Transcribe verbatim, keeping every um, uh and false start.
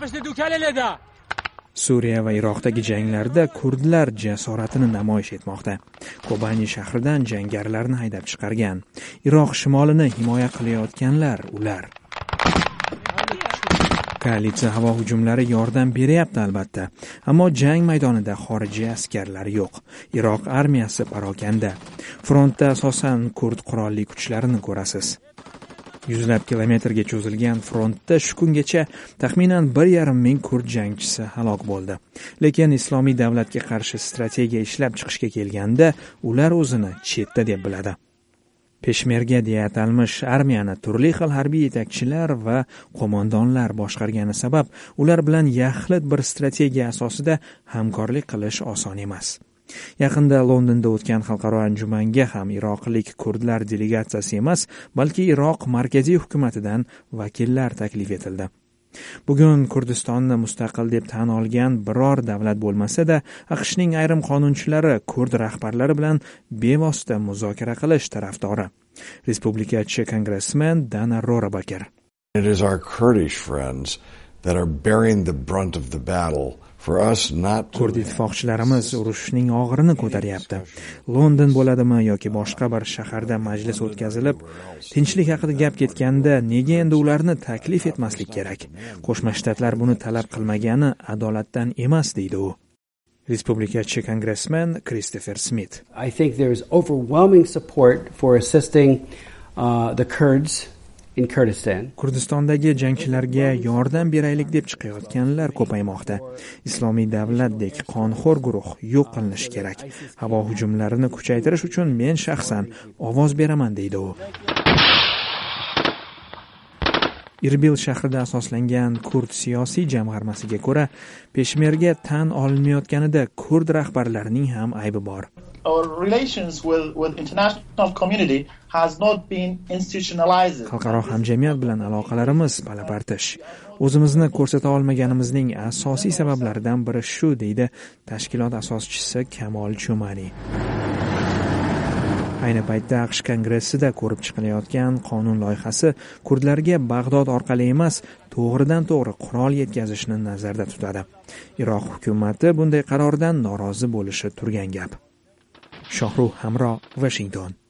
Suriya va Iroqdagi janglarda kurdlar jasoratini namoyish etmoqda. Kobani shahridan jangarilarni haydab chiqargan. Iroq shimolini himoya qilayotganlar ular. Koalitsiya havo hujumlari yordam beryapti albatta, ammo jang maydonida xorijiy askarlar yo'q. Iroq armiyasi parokanda. Frontda asosan kurd qurolli kuchlarini ko'rasiz. Yuzlab kilometrga cho'zilgan frontda shu kungacha taxminan bir yarim ming kurd jangchisi halok bo'ldi. Lekin Islomiy davlatga qarshi strategiya ishlab chiqishga kelganda ular o'zini chetda deb biladi. Peshmerga deya atalmish armiyani turli xil harbiy yetakchilar va qo'mondonlar boshqargani sabab ular bilan yaxlit bir strategiya asosida hamkorlik qilish oson emas. Yaqinda Londonda o'tgan xalqaro anjumanga ham iroqlik kurdlar delegatsiyasi emas, balki Iroq markaziy hukumatidan vakillar taklif etildi. Bugun Kurdistonni mustaqil deb tan olgan biror davlat bo'lmasa-da, AQShning ayrim qonunchilari kurd rahbarlari bilan bevosita muzokara qilish tarafdori. Respublikachi kongressmen Dana Rohrabacher. It is our Kurdish friends that are bearing the brunt of the battle. Kurd ittifoqchilarimiz urushning og'irini ko'taryapti. London bo'ladimi yoki boshqa bir shaharda majlis o'tkazilib, tinchlik haqida gap ketganda nega endi ularni taklif etmaslik kerak? Qo'shma Shtatlar buni talab qilmagani adolatdan emas, deydi u. Respublikachi kongressmen Christopher Smith. I think there is overwhelming support for assisting uh, the Kurds in Kurdistan. Kurdistondagi jangchilarga yordam beraylik deb chiqayotganlar ko'paymoqda. Islomiy davlatdek qonxo'r guruh yo'q qilinishi kerak. Havo hujumlarini kuchaytirish uchun men shaxsan ovoz beraman, deydi u. Irbil shahrida asoslangan Kurd siyosiy jamg'armasiga ko'ra, Peshmerga tan olinmayotganida kurd rahbarlarining ham aybi bor. Our relations with, with international community has not been institutionalized. Xalqaro hamjamiyat bilan aloqalarimiz palapartish. O'zimizni ko'rsata olmaganimizning asosiy sabablaridan biri shu, deydi tashkilot asoschisi Kamol Chumani. Ayni paytda AQSh kongressida ko'rib chiqilayotgan qonun loyihasi kurdlarga Bag'dod orqali emas, to'g'ridan to'g'ri qurol yetkazishni nazarda tutadi. Iroq hukumati bunday qarordan norozi bo'lishi turgan gap. Shohruh Hamro, Washington.